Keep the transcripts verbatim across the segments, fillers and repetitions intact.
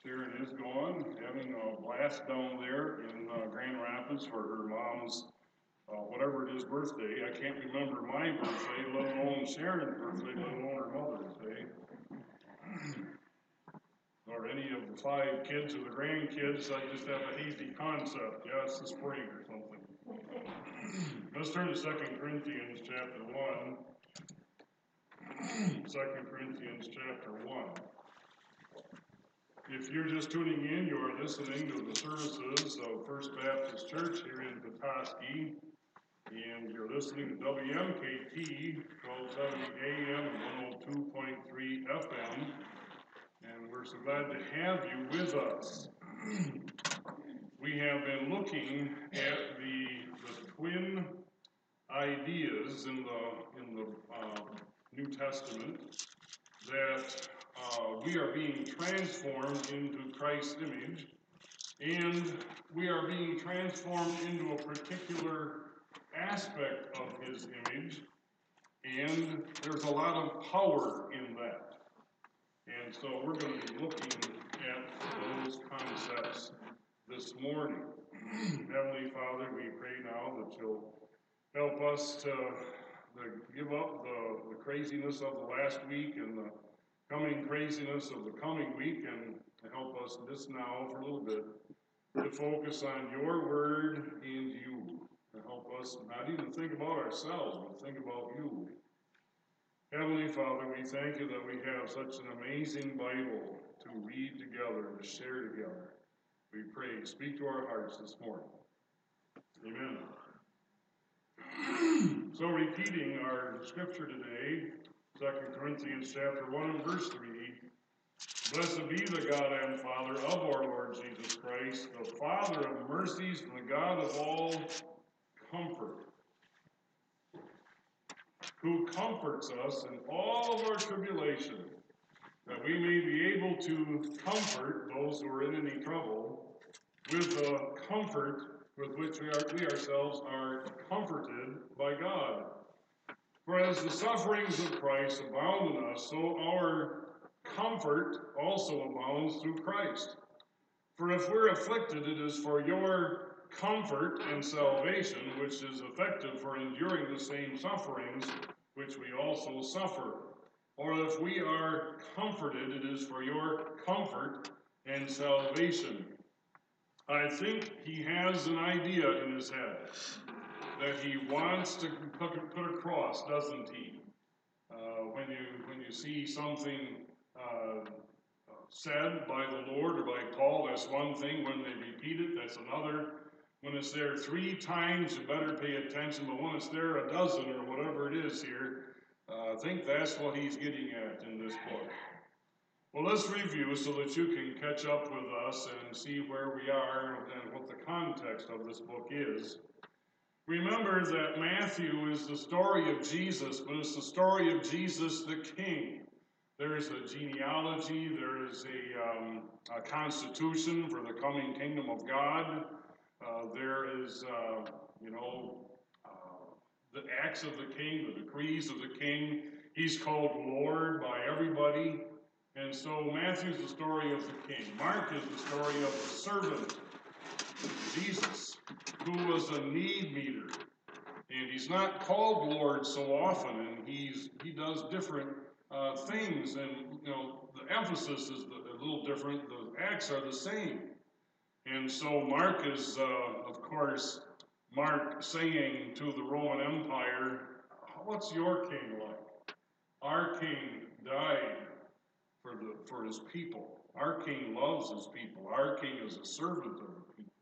Sharon is gone, having a blast down there in uh, Grand Rapids for her mom's, uh, whatever it is, birthday. I can't remember my birthday, let alone Sharon's birthday, let alone her mother's day. Or any of the five kids or the grandkids. I just have a hazy concept. Yeah, it's the spring or something. Let's turn to Second Corinthians chapter one. Second Corinthians chapter one. If you're just tuning in, you are listening to the services of First Baptist Church here in Petoskey, and you're listening to W M K T, twelve seventy A M and one oh two point three F M, and we're so glad to have you with us. We have been looking at the, the twin ideas in the, in the uh, New Testament that Uh, we are being transformed into Christ's image, and we are being transformed into a particular aspect of his image, and there's a lot of power in that. And so we're going to be looking at those concepts this morning. Heavenly Father, we pray now that you'll help us to, to give up the, the craziness of the last week and the coming craziness of the coming week, and to help us just now for a little bit to focus on your word and you, to help us not even think about ourselves, but think about you. Heavenly Father, we thank you that we have such an amazing Bible to read together, to share together. We pray, speak to our hearts this morning. Amen. So repeating our scripture today, Second Corinthians chapter one and verse three. Blessed be the God and Father of our Lord Jesus Christ, the Father of mercies and the God of all comfort, who comforts us in all of our tribulation, that we may be able to comfort those who are in any trouble with the comfort with which we, are, we ourselves are comforted by God. For as the sufferings of Christ abound in us, so our comfort also abounds through Christ. For if we're afflicted, it is for your comfort and salvation, which is effective for enduring the same sufferings which we also suffer. Or if we are comforted, it is for your comfort and salvation. I think he has an idea in his head that he wants to put, put across, doesn't he? Uh, when you when you see something uh, said by the Lord or by Paul, that's one thing. When they repeat it, that's another. When it's there three times, you better pay attention. But when it's there a dozen or whatever it is here, uh, I think that's what he's getting at in this book. Well, let's review so that you can catch up with us and see where we are and what the context of this book is. Remember that Matthew is the story of Jesus, but it's the story of Jesus the King. There is a genealogy, there is a, um, a constitution for the coming kingdom of God. Uh, there is, uh, you know, uh, the acts of the king, the decrees of the king. He's called Lord by everybody. And so Matthew's the story of the king. Mark is the story of the servant, Jesus, who was a need meter. And he's not called Lord so often, and he's he does different uh, things, and you know the emphasis is a little different. The acts are the same. And so Mark is, uh, of course, Mark saying to the Roman Empire, what's your king like? Our king died for the for his people. Our king loves his people. Our king is a servant of the people.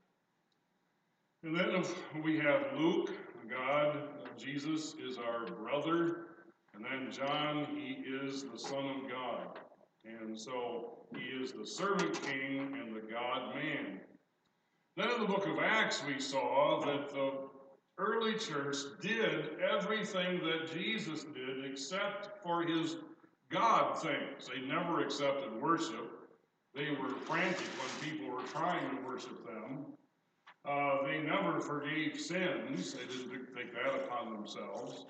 And then we have Luke, God, Jesus is our brother. And then John, he is the Son of God. And so he is the servant king and the God-man. Then in the book of Acts we saw that the early church did everything that Jesus did except for his God things. They never accepted worship. They were frantic when people were trying to worship them. Uh, they never forgave sins. They didn't take that upon themselves.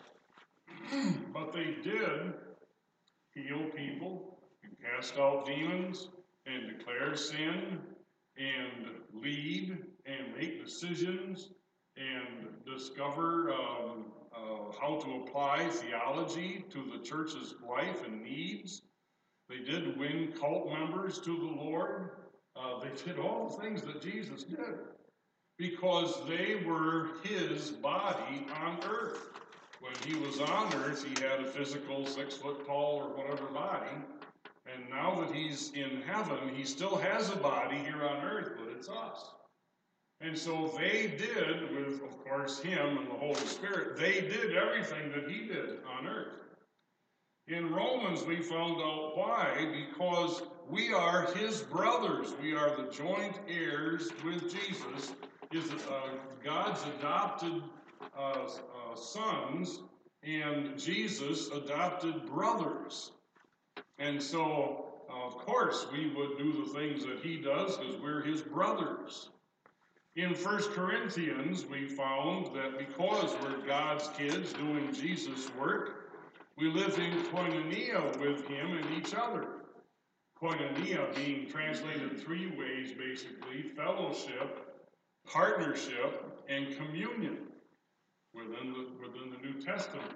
But they did heal people, cast out demons, and declare sin and lead and make decisions and discover um, uh, how to apply theology to the church's life and needs. They did win cult members to the Lord. Uh, they did all the things that Jesus did because they were his body on earth. When he was on earth, he had a physical six foot tall or whatever body. And now that he's in heaven, he still has a body here on earth, but it's us. And so they did, with, of course, him and the Holy Spirit, they did everything that he did on earth. In Romans, we found out why, because we are his brothers. We are the joint heirs with Jesus, is uh, God's adopted uh, uh, sons, and Jesus adopted brothers. And so, uh, of course, we would do the things that he does because we're his brothers. In First Corinthians, we found that because we're God's kids doing Jesus' work, we live in koinonia with him and each other. Koinonia being translated three ways, basically: fellowship, partnership, and communion within the, within the New Testament.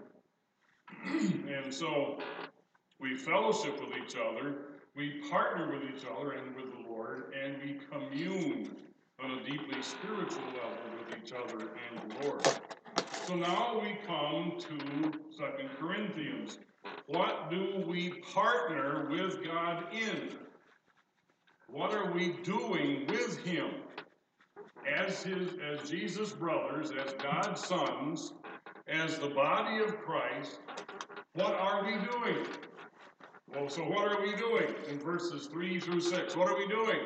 And so we fellowship with each other, we partner with each other and with the Lord, and we commune on a deeply spiritual level with each other and the Lord. So now we come to Second Corinthians. What do we partner with God in? What are we doing with him? As his, as Jesus' brothers, as God's sons, as the body of Christ, what are we doing? Well, so what are we doing in verses three through six? What are we doing?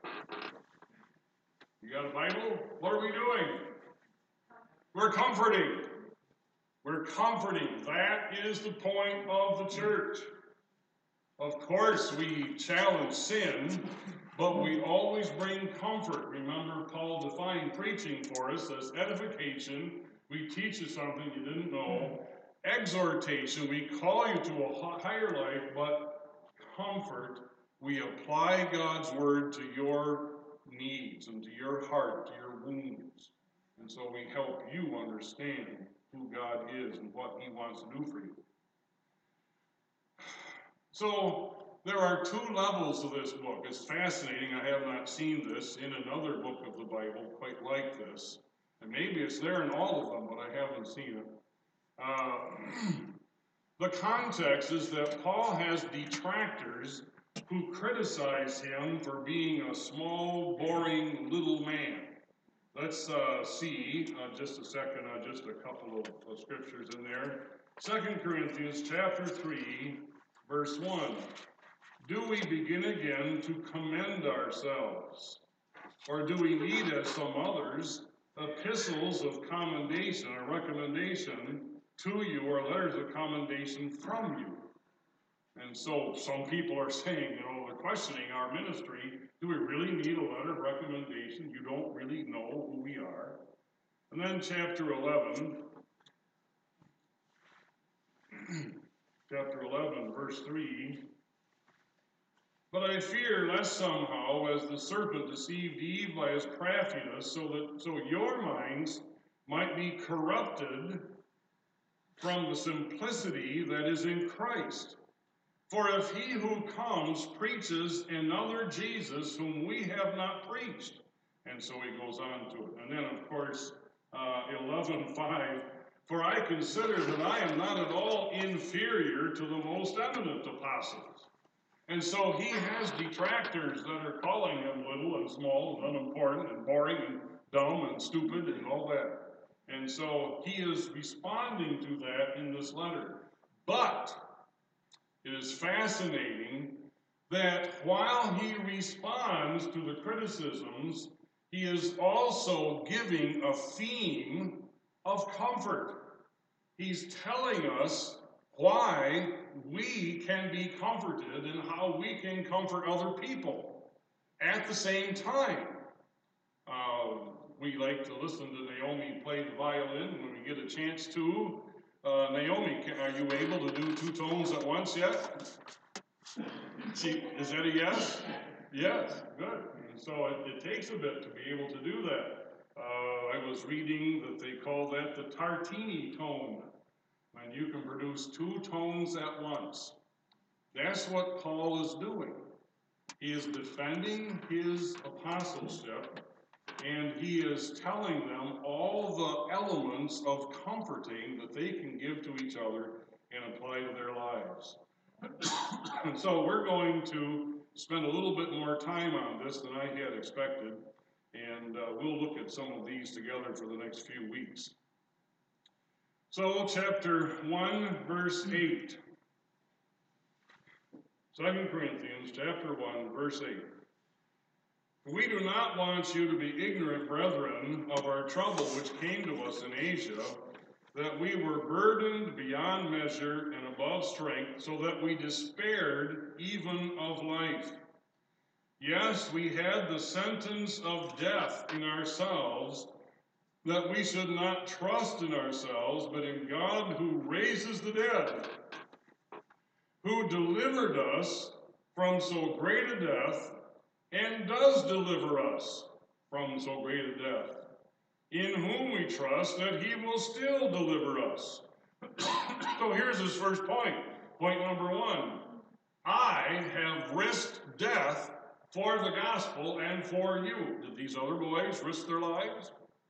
You got a Bible? What are we doing? We're comforting. We're comforting. That is the point of the church. Of course, we challenge sin, but we always bring comfort. Remember, Paul defined preaching for us as edification. We teach you something you didn't know. Exhortation, we call you to a higher life, but comfort, we apply God's word to your needs and to your heart, to your wounds. And so we help you understand who God is and what he wants to do for you. So there are two levels to this book. It's fascinating. I have not seen this in another book of the Bible quite like this. And maybe it's there in all of them, but I haven't seen it. Uh, the context is that Paul has detractors who criticize him for being a small, boring little man. Let's uh, see, uh, just a second, uh, just a couple of, of scriptures in there. Second Corinthians chapter three, verse one. Do we begin again to commend ourselves? Or do we need, as some others, epistles of commendation or recommendation to you, or letters of commendation from you? And so some people are saying, you know, they're questioning our ministry. Do we really need a letter of recommendation? You don't really know who we are. And then chapter eleven, chapter eleven, verse three. But I fear lest somehow, as the serpent deceived Eve by his craftiness, so that so your minds might be corrupted from the simplicity that is in Christ. For if he who comes preaches another Jesus whom we have not preached, and so he goes on to it. And then, of course, uh, eleven five, for I consider that I am not at all inferior to the most eminent apostles. And so he has detractors that are calling him little and small and unimportant and boring and dumb and stupid and all that. And so he is responding to that in this letter. But it is fascinating that while he responds to the criticisms, he is also giving a theme of comfort. He's telling us why we can be comforted and how we can comfort other people at the same time. Uh, we like to listen to Naomi play the violin when we get a chance to. Uh, Naomi, are you able to do two tones at once yet? She, is that a yes? Yes, good. And so it, it takes a bit to be able to do that. Uh, I was reading that they call that the Tartini tone, and you can produce two tones at once. That's what Paul is doing. He is defending his apostleship, and he is telling them all the elements of comforting that they can give to each other and apply to their lives. And so we're going to spend a little bit more time on this than I had expected, and uh, we'll look at some of these together for the next few weeks. So, chapter one, verse eight. Second Corinthians chapter one, verse eight. We do not want you to be ignorant, brethren, of our trouble which came to us in Asia, that we were burdened beyond measure and above strength, so that we despaired even of life. Yes, we had the sentence of death in ourselves, that we should not trust in ourselves, but in God who raises the dead, who delivered us from so great a death, and does deliver us from so great a death, in whom we trust that he will still deliver us. So here's his first point. Point number one. I have risked death for the gospel and for you. Did these other boys risk their lives?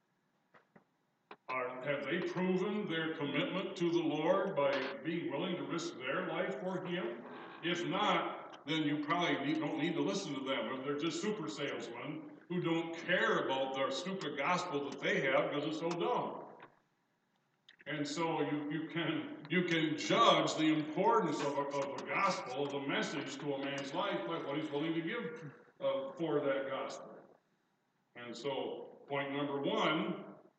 Are, have they proven their commitment to the Lord by being willing to risk their life for him? If not, then you probably need, don't need to listen to them. If they're just super salesmen who don't care about the stupid gospel that they have because it's so dumb. And so you, you can you can judge the importance of, a, of the gospel, of the message to a man's life by what he's willing to give uh, for that gospel. And so point number one,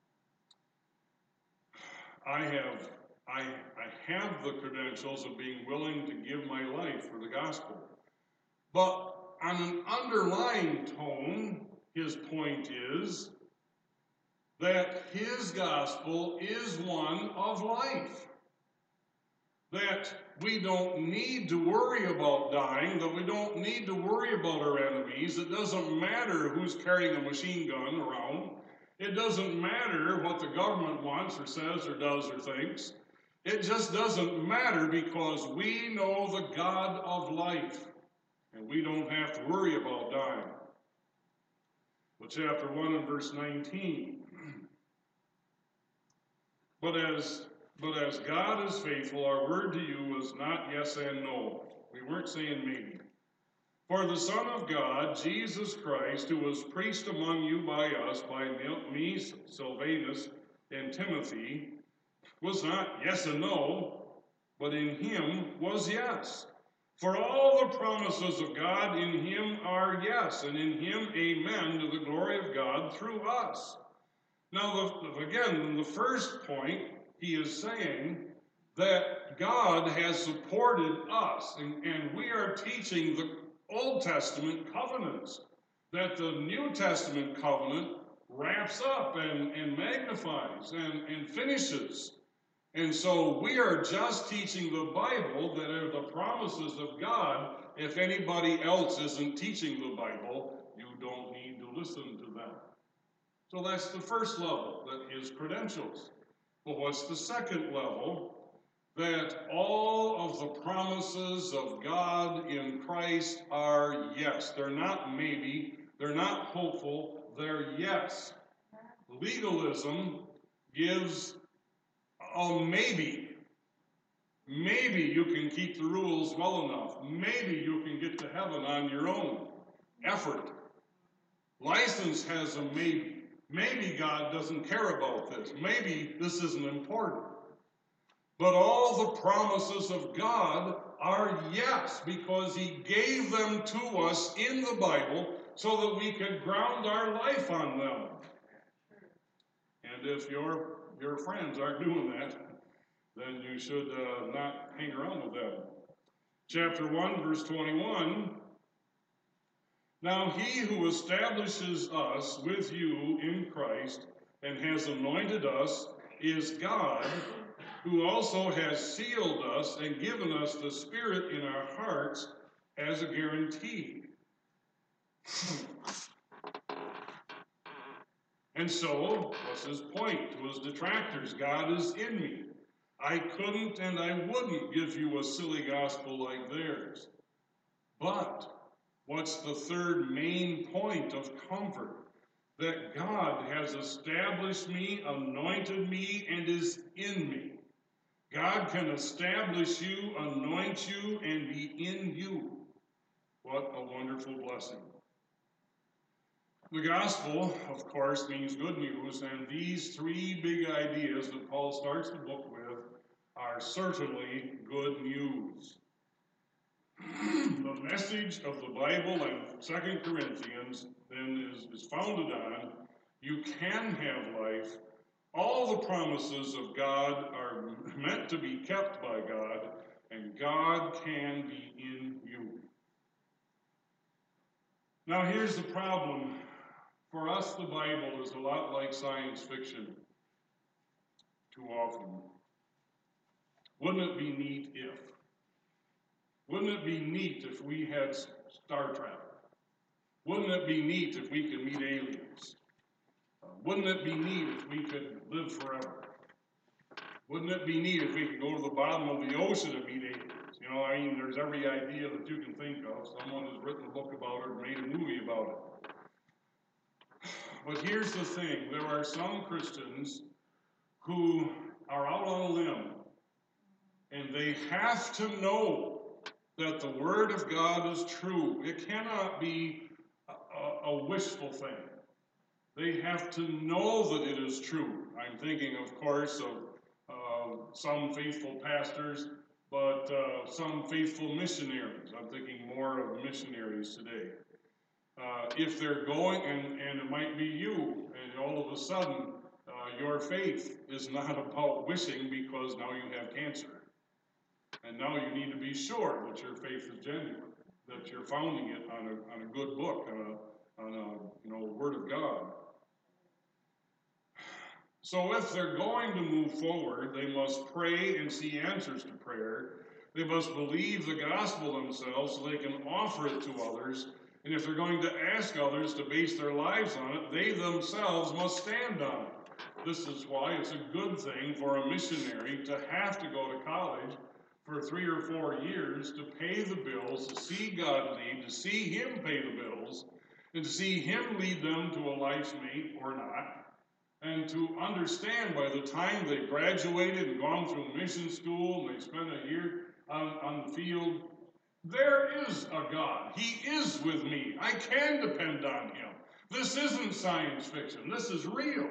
I have I I have the credentials of being willing to give my life for the gospel. But on an underlying tone, his point is that his gospel is one of life. That we don't need to worry about dying, that we don't need to worry about our enemies. It doesn't matter who's carrying a machine gun around. It doesn't matter what the government wants or says or does or thinks. It just doesn't matter because we know the God of life, and we don't have to worry about dying. Well, chapter one and verse nineteen. But as but as God is faithful, our word to you was not yes and no. We weren't saying maybe. For the Son of God, Jesus Christ, who was preached among you by us, by me, Silvanus, and Timothy, was not yes and no, but in him was yes. For all the promises of God in him are yes, and in him amen to the glory of God through us. Now, the, again, in the first point, he is saying that God has supported us, and, and we are teaching the Old Testament covenants, that the New Testament covenant wraps up and, and magnifies and, and finishes. And so we are just teaching the Bible that are the promises of God. If anybody else isn't teaching the Bible, you don't need to listen to them. So that's the first level, that is credentials. But what's the second level? That all of the promises of God in Christ are yes. They're not maybe, they're not hopeful, they're yes. Legalism gives a maybe. Maybe you can keep the rules well enough. Maybe you can get to heaven on your own effort. License has a maybe. Maybe God doesn't care about this. Maybe this isn't important. But all the promises of God are yes, because he gave them to us in the Bible so that we can ground our life on them. And if your, your friends aren't doing that, then you should uh, not hang around with them. Chapter one, verse twenty-one. Now he who establishes us with you in Christ and has anointed us is God, who also has sealed us and given us the Spirit in our hearts as a guarantee. And so, what's his point to his detractors? God is in me. I couldn't and I wouldn't give you a silly gospel like theirs. But what's the third main point of comfort? That God has established me, anointed me, and is in me. God can establish you, anoint you, and be in you. What a wonderful blessing. The gospel, of course, means good news, and these three big ideas that Paul starts the book with are certainly good news. The message of the Bible and Second Corinthians then is, is founded on you can have life. All the promises of God are meant to be kept by God, and God can be in you. Now here's the problem. For us, the Bible is a lot like science fiction too often. Wouldn't it be neat if? Wouldn't it be neat if we had star travel? Wouldn't it be neat if we could meet aliens? Uh, wouldn't it be neat if we could live forever? Wouldn't it be neat if we could go to the bottom of the ocean and meet aliens? You know, I mean, there's every idea that you can think of. Someone has written a book about it or made a movie about it. But here's the thing. There are some Christians who are out on a limb, and they have to know that the Word of God is true. It cannot be a, a, a wishful thing. They have to know that it is true. I'm thinking, of course, of uh, some faithful pastors, but uh, some faithful missionaries. I'm thinking more of missionaries today. Uh, if they're going, and, and it might be you, and all of a sudden uh, your faith is not about wishing because now you have cancer. And now you need to be sure that your faith is genuine, that you're founding it on a, on a good book, on a, on a you know, Word of God. So if they're going to move forward, they must pray and see answers to prayer. They must believe the gospel themselves so they can offer it to others. And if they're going to ask others to base their lives on it, they themselves must stand on it. This is why it's a good thing for a missionary to have to go to college for three or four years to pay the bills, to see God lead, to see Him pay the bills, and to see Him lead them to a life's mate or not, and to understand by the time they graduated and gone through mission school and they spent a year on, on the field, there is a God. He is with me. I can depend on Him. This isn't science fiction. This is real.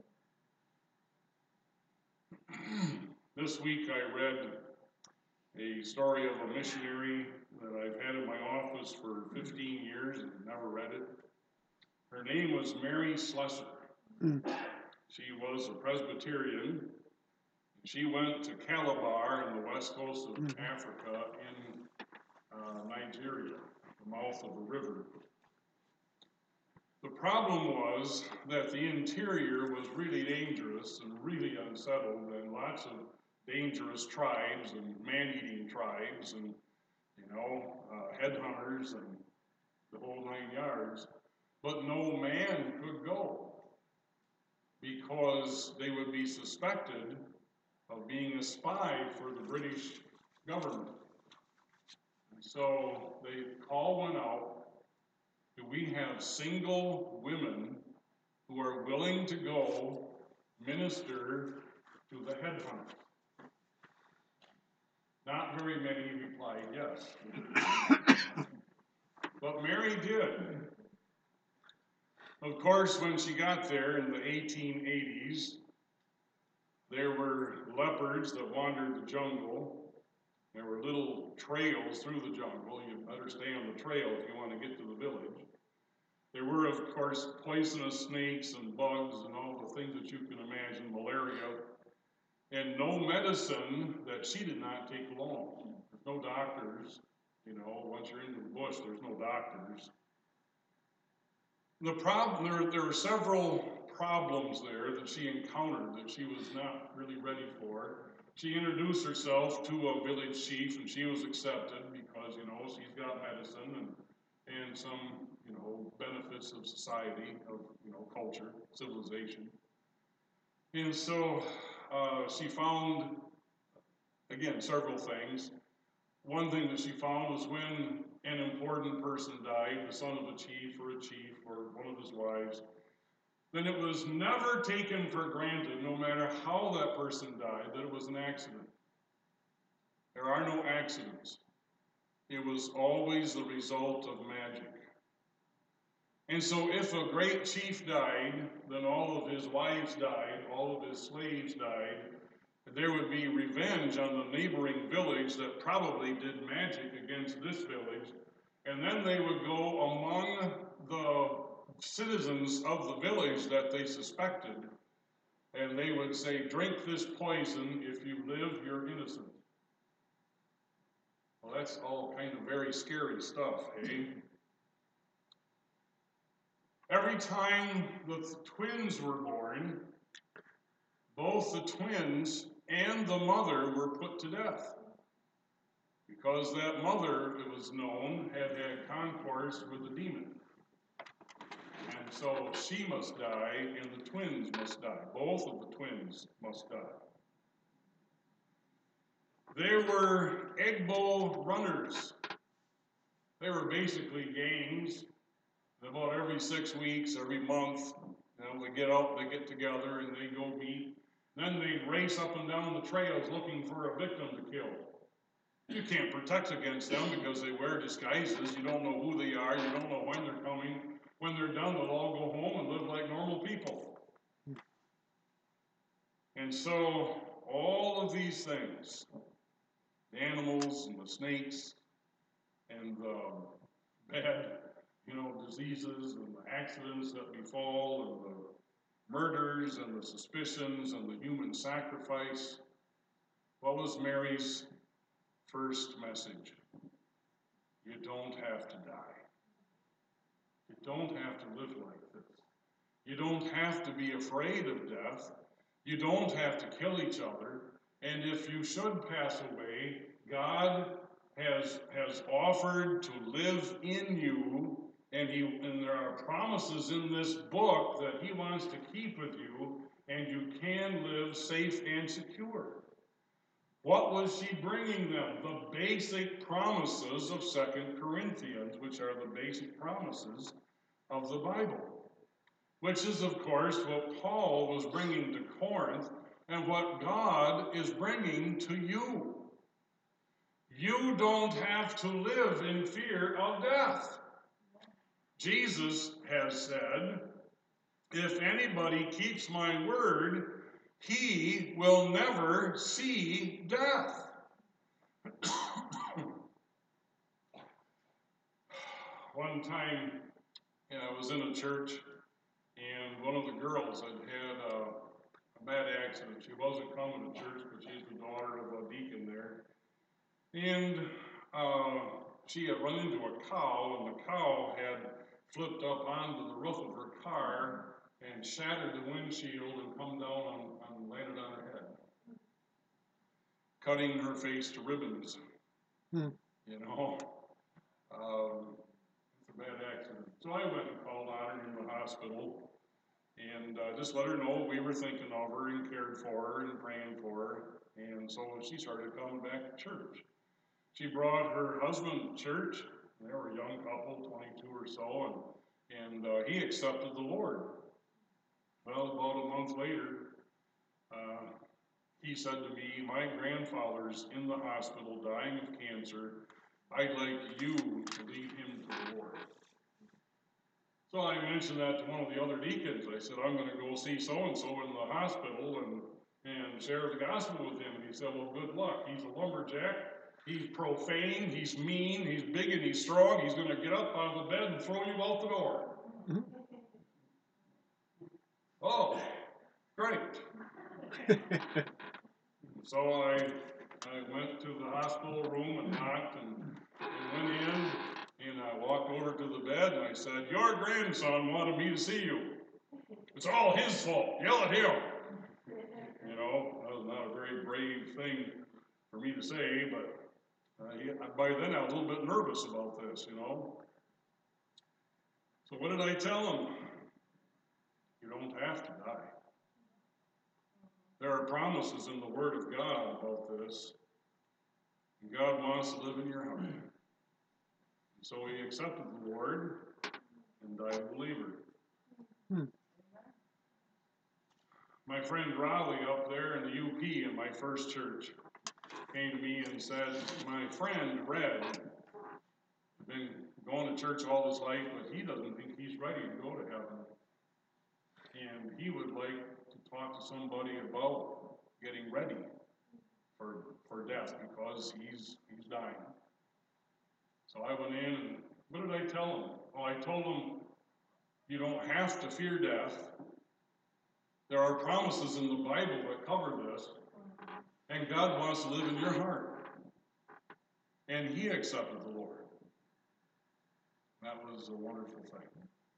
This week I read a story of a missionary that I've had in my office for fifteen years and never read it. Her name was Mary Slessor. Mm. She was a Presbyterian. She went to Calabar on the west coast of mm. Africa in uh, Nigeria, the mouth of a river. The problem was that the interior was really dangerous and really unsettled, and lots of dangerous tribes and man-eating tribes and, you know, uh, headhunters and the whole nine yards. But no man could go because they would be suspected of being a spy for the British government. So they call one out. Do we have single women who are willing to go minister to the headhunters? Not very many replied yes. But Mary did. Of course, when she got there in the eighteen eighties, there were leopards that wandered the jungle. There were little trails through the jungle. You better stay on the trail if you want to get to the village. There were, of course, poisonous snakes and bugs and all the things that you can imagine, malaria, and no medicine that she did not take along. There's no doctors, you know, once you're into the bush, there's no doctors. The problem, there, there were several problems there that she encountered that she was not really ready for. She introduced herself to a village chief, and she was accepted because, you know, she's got medicine, and and some, you know, benefits of society, of, you know, culture, civilization. And so uh, she found, again, several things. One thing that she found was when an important person died, the son of a chief or a chief or one of his wives, then it was never taken for granted, no matter how that person died, that it was an accident. There are no accidents. It was always the result of magic. And so if a great chief died, then all of his wives died, all of his slaves died. There would be revenge on the neighboring village that probably did magic against this village. And then they would go among the citizens of the village that they suspected, and they would say, drink this poison. If you live, you're innocent. Well, that's all kind of very scary stuff, eh? Every time the twins were born, both the twins and the mother were put to death, because that mother, it was known, had had concourse with a demon. And so she must die, and the twins must die. Both of the twins must die. There were Egbo runners. They were basically gangs. About every six weeks, every month, you know, they get out, they get together, and they go meet. Then they race up and down the trails looking for a victim to kill. You can't protect against them because they wear disguises. You don't know who they are. You don't know when they're coming. When they're done, they'll all go home and live like normal people. And so, all of these things, the animals and the snakes and the bad, you know, diseases and the accidents that befall and the murders and the suspicions and the human sacrifice. What was Mary's first message? You don't have to die. You don't have to live like this. You don't have to be afraid of death. You don't have to kill each other. And if you should pass away, God has, has offered to live in you. And, he, and there are promises in this book that he wants to keep with you, and you can live safe and secure. What was she bringing them? The basic promises of Second Corinthians, which are the basic promises of the Bible. Which is, of course, what Paul was bringing to Corinth, and what God is bringing to you. You don't have to live in fear of death. Jesus has said, if anybody keeps my word, he will never see death. One time, you know, I was in a church, and one of the girls had had a, a bad accident. She wasn't coming to church, but she's the daughter of a deacon there. And uh, she had run into a cow, and the cow had flipped up onto the roof of her car and shattered the windshield and come down on, and landed on her head, cutting her face to ribbons. Hmm. You know, um, it's a bad accident. So I went and called on her in the hospital and uh, just let her know we were thinking of her and cared for her and praying for her. And so she started coming back to church. She brought her husband to church. They were a young couple, twenty-two or so, and, and uh, he accepted the Lord. Well, about a month later, uh, he said to me, my grandfather's in the hospital dying of cancer. I'd like you to lead him to the Lord. So I mentioned that to one of the other deacons. I said, I'm going to go see so-and-so in the hospital and, and share the gospel with him. And he said, well, good luck. He's a lumberjack. He's profane, he's mean, he's big and he's strong. He's going to get up out of the bed and throw you out the door. Mm-hmm. Oh, great. So I, I went to the hospital room and knocked and, and went in, and I walked over to the bed and I said, your grandson wanted me to see you. It's all his fault. Yell at him. You know, that was not a very brave thing for me to say, but Uh, he, by then I was a little bit nervous about this, you know. So what did I tell him? You don't have to die. There are promises in the Word of God about this. And God wants to live in your heart. And so he accepted the Lord and died a believer. Hmm. My friend Raleigh up there in the U P in my first church came to me and said, my friend Red had been going to church all his life, but he doesn't think he's ready to go to heaven. And he would like to talk to somebody about getting ready for for death because he's he's dying. So I went in and what did I tell him? Well, I told him you don't have to fear death. There are promises in the Bible that cover this, and God wants to live in your heart. And he accepted the Lord. That was a wonderful thing.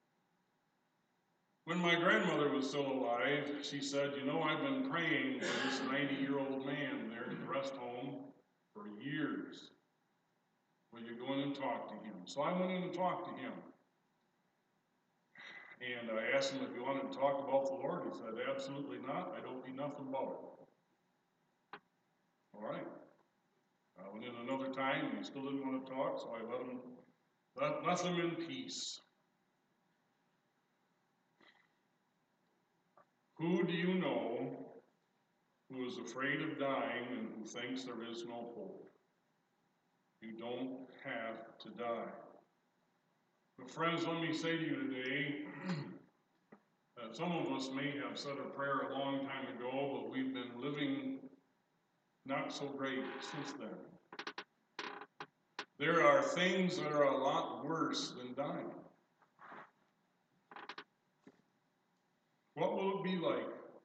When my grandmother was still alive, she said, you know, I've been praying for this ninety-year-old man there at the rest home for years. Will you go in and talk to him? So I went in and talked to him. And I asked him if he wanted to talk about the Lord. He said, absolutely not. I don't know nothing about it. All right. I went in another time, and he still didn't want to talk, so I let him, let, left him in peace. Who do you know who is afraid of dying and who thinks there is no hope? You don't have to die. But friends, let me say to you today that some of us may have said a prayer a long time ago, but we've been living not so great since then. There are things that are a lot worse than dying. What will it be like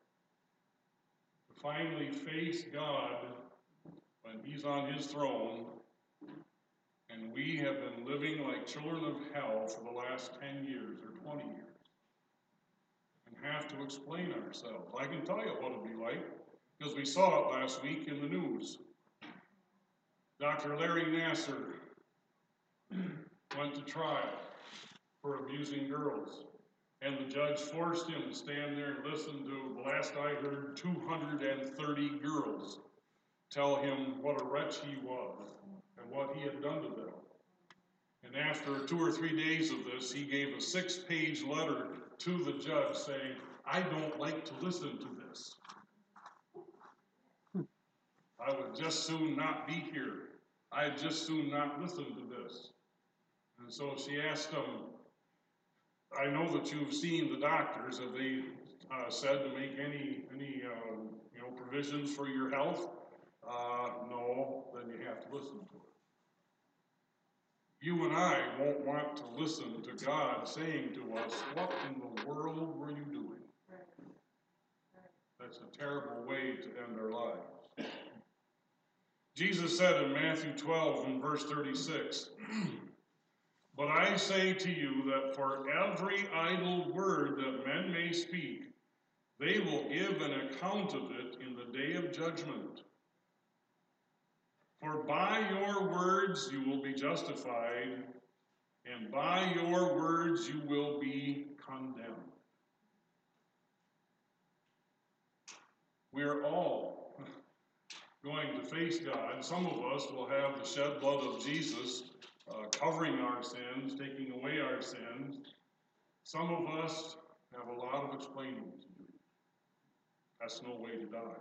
to finally face God when He's on His throne and we have been living like children of hell for the last ten years or twenty years and have to explain ourselves? I can tell you what it'll be like because we saw it last week in the news. Doctor Larry Nassar went to trial for abusing girls. And the judge forced him to stand there and listen to, the last I heard, two hundred thirty girls tell him what a wretch he was and what he had done to them. And after two or three days of this, he gave a six-page letter to the judge saying, I don't like to listen to this. I would just soon not be here. I'd just soon not listen to this. And so she asked him, I know that you've seen the doctors. Have they uh, said to make any any um, you know provisions for your health? Uh, no. Then you have to listen to it. You and I won't want to listen to God saying to us, "What in the world were you doing?" That's a terrible way to end our lives. Jesus said in Matthew twelve and verse thirty-six. But I say to you that for every idle word that men may speak, they will give an account of it in the day of judgment. For by your words you will be justified, and by your words you will be condemned. We are all going to face God. Some of us will have the shed blood of Jesus Uh, covering our sins, taking away our sins. Some of us have a lot of explaining to do. That's no way to die.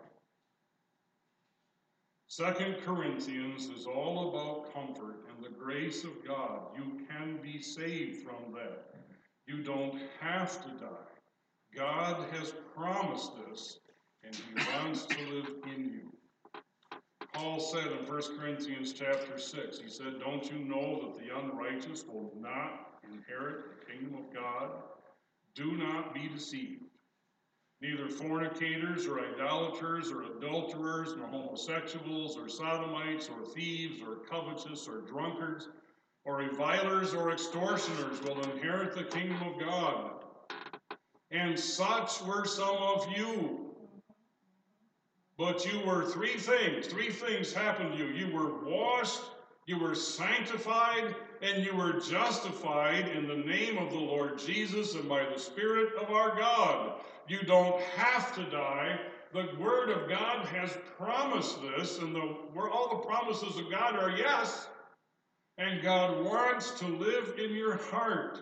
Second Corinthians is all about comfort and the grace of God. You can be saved from that. You don't have to die. God has promised this, and He wants to live in you. Paul said in First Corinthians chapter six, he said, don't you know that the unrighteous will not inherit the kingdom of God? Do not be deceived. Neither fornicators or idolaters or adulterers, nor homosexuals or sodomites or thieves or covetous or drunkards or revilers or extortioners will inherit the kingdom of God. And such were some of you. But you were three things. Three things happened to you. You were washed, you were sanctified, and you were justified in the name of the Lord Jesus and by the Spirit of our God. You don't have to die. The Word of God has promised this, and the, where all the promises of God are yes, and God wants to live in your heart.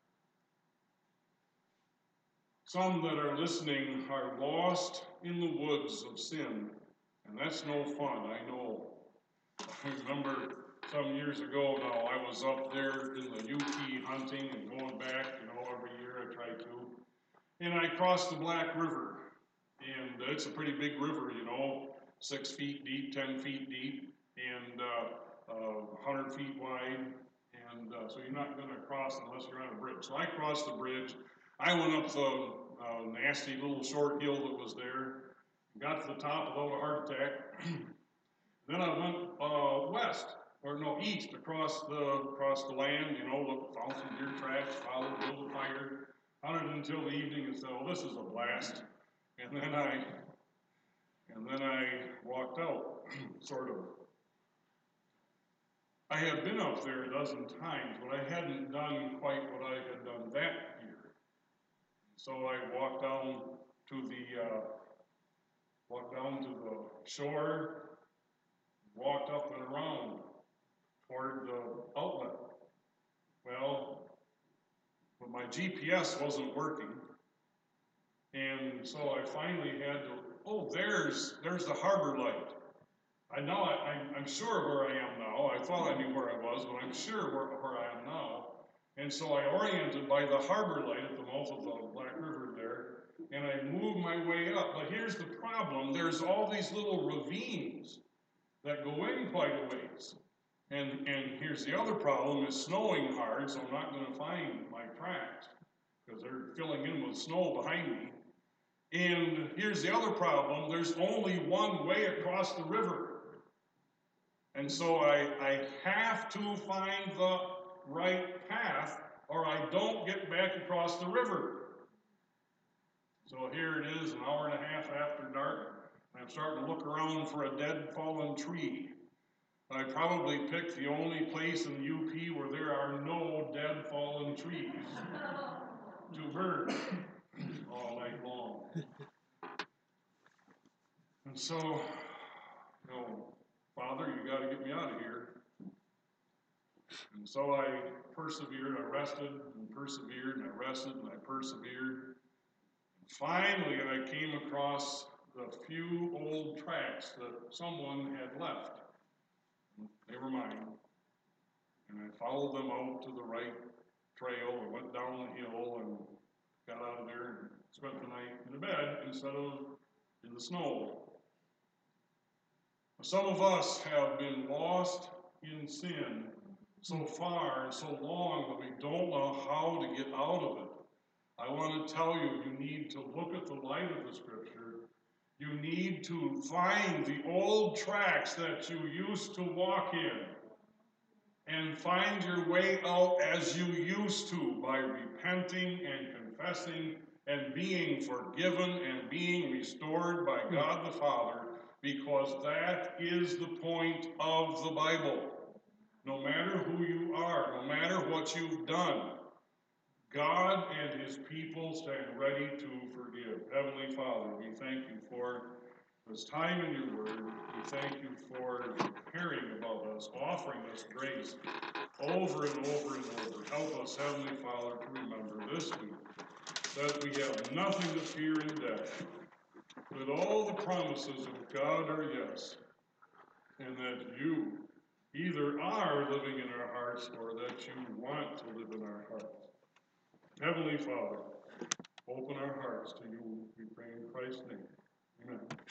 Some that are listening are lost in the woods of sin, and that's no fun, I know. I remember some years ago now, I was up there in the U P hunting and going back, you know, every year I try to. And I crossed the Black River, and it's a pretty big river, you know, six feet deep, ten feet deep, and uh, uh, one hundred feet wide. And uh, so you're not going to cross unless you're on a bridge. So I crossed the bridge. I went up the uh, nasty little short hill that was there, got to the top without a heart attack. Then I went uh, west, or no, east, across the across the land, you know, looked, found some deer tracks, followed, built a fire, hunted until the evening and said, oh, this is a blast. And then I, and then I walked out, sort of. I had been up there a dozen times, but I hadn't done quite what I had done that year. So I walked down to the, uh, walked down to the shore, walked up and around toward the outlet. Well, but my G P S wasn't working, and so I finally had to, oh, there's there's the harbor light. I know, I, I'm, I'm sure where I am now. I thought I knew where I was, but I'm sure where, where I am now. And so I oriented by the harbor light at the mouth of the Black River there, and I moved my way up. But here's the problem. There's all these little ravines that go in quite a ways. And, and here's the other problem, it's snowing hard, so I'm not going to find my tracks, because they're filling in with snow behind me. And here's the other problem, there's only one way across the river. And so I, I have to find the right path, or I don't get back across the river. So here it is, an hour and a half after dark. I'm starting to look around for a dead fallen tree. I probably picked the only place in the U P where there are no dead fallen trees to burn all night long. And so, you know, Father, you got to get me out of here. And so I persevered, I rested and persevered, and I rested and I persevered. And finally, I came across the few old tracks that someone had left. They were mine. And I followed them out to the right trail and went down the hill and got out of there and spent the night in the bed instead of in the snow. Some of us have been lost in sin so far and so long that we don't know how to get out of it. I want to tell you, you need to look at the light of the Scripture. You need to find the old tracks that you used to walk in and find your way out as you used to by repenting and confessing and being forgiven and being restored by God the Father, because that is the point of the Bible. No matter who you are, no matter what you've done, God and His people stand ready to forgive. Heavenly Father, we thank you for this time in your word. We thank you for caring about us, offering us grace over and over and over. Help us, Heavenly Father, to remember this week that we have nothing to fear in death, that all the promises of God are yes, and that you either are living in our hearts or that you want to live in our hearts. Heavenly Father, open our hearts to you, we pray in Christ's name. Amen.